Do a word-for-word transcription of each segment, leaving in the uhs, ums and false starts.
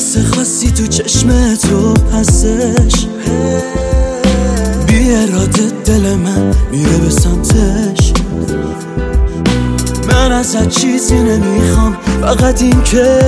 حس خاصی تو چشم تو هستش، بی اراده دل من میره به سمتش. من ازت چیزی نمیخوام، فقط این که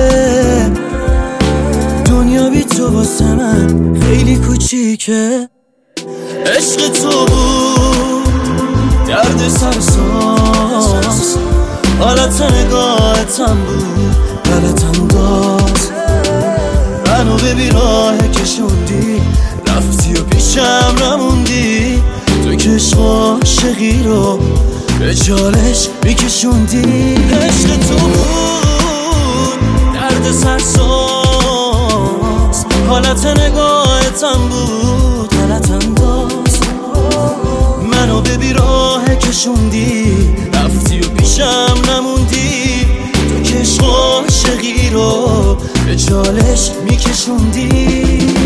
دنیا بی تو واسه من خیلی کوچیکه. عشق تو بود درد سرساز، حالت نگاهتم بود غلطم داد. منو به بیراه کشوندی، رفتی و پیشم نموندی. تو که عشق عاشقی رو به چالش میکشوندی. عشق تو بود درد سرساز، حالت نگاهتم بود غلطم داد. منو به بیراه کشوندی، رفتی و پیشم نموندی. تو که عشق عاشقی رو به چالش میکشوندی.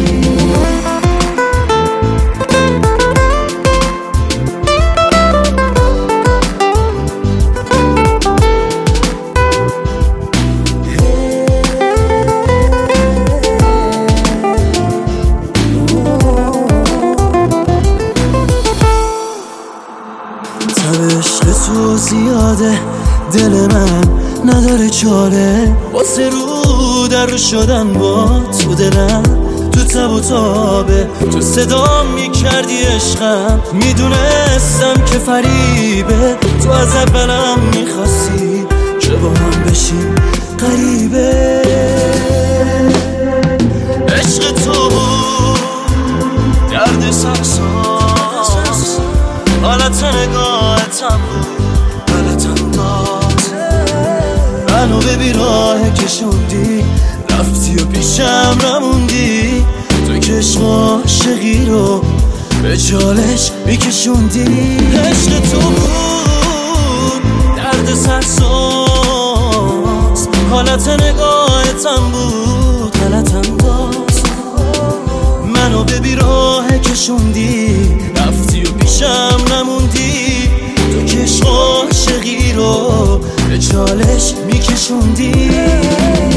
تب عشق تو زیاده، دل من نداره چاره. واسه رو در رو شدن با تو دلم، تو تب و تابه. تو صدام میکردی عشقم، میدونستم که فریبه. تو از اولم میخواستی که با هم بشیم غریبه. عشق تو درد سرساز، حالت نگاهتم بود غلطم داد. منو به بیراه کشوندی، رفتی و پیشم نموندی. تو که عشق عاشقی رو به چالش میکشوندی. عشق تو بود درد سرساز، حالت نگاهتم بود غلطم داد. منو به بیراه کشوندی، رفتی و پیشم نموندی. تو که عشق عاشقی رو به چالش میکشوندی.